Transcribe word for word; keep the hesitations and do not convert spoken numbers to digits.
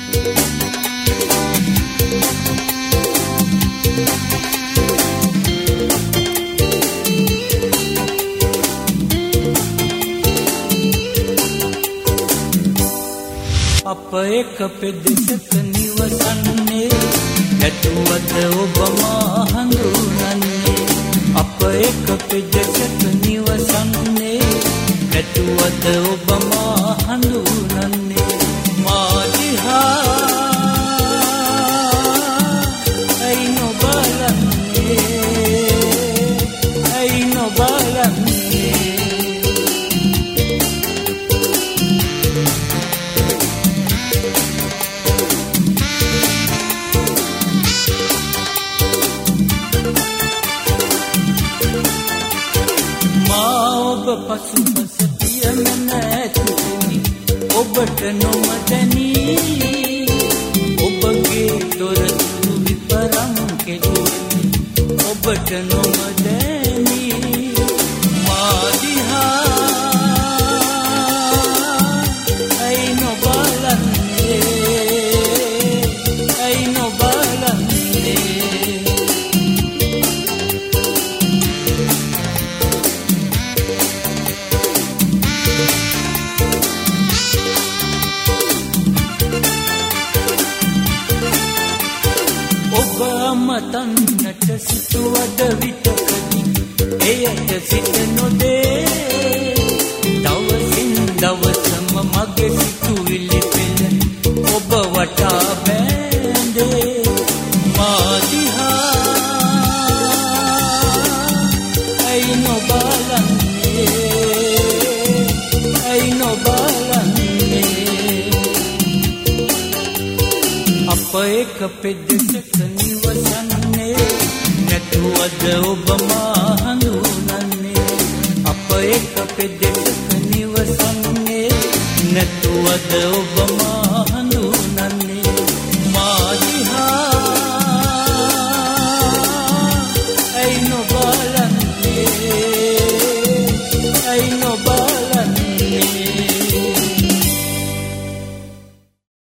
අප එක පෙදෙසක නිවසන්නේ නැතුවද ඔබ මා හඳුනන්නේ අප එක පෙදෙසක නිවසන්නේ නැතුවද ඔබ මා හඳුනන්නේ මා දිහා ඇයි නොබලන්නේ ඇයි නොබලන්නේ පසු පස පියම නැතුනි ඔබට නොමදනී ඔබගේ දොරතුරු විපරම් කෙරුවනි ඔබට නොමදනී මා දිහා ඇයි නොබලන්නේ ඇයි නොබලන්නේ මතන්නට සිටුවද විටකදී එයට සිට නොදේ දවසින් දවසම මගේ සිතුවිලි පෙළ ඔබ වටා බැඳේ මා දිහා ඇයි නොබලන්නේ ඇයි නොබලන්නේ අප එක පෙදෙසක නිවසන්නේ නැතුවද ඔබ මා හඳුනන්නේ අප එක පෙදෙසක නිවසන්නේ නැතුවද ඔබ මා හඳුනන්නේ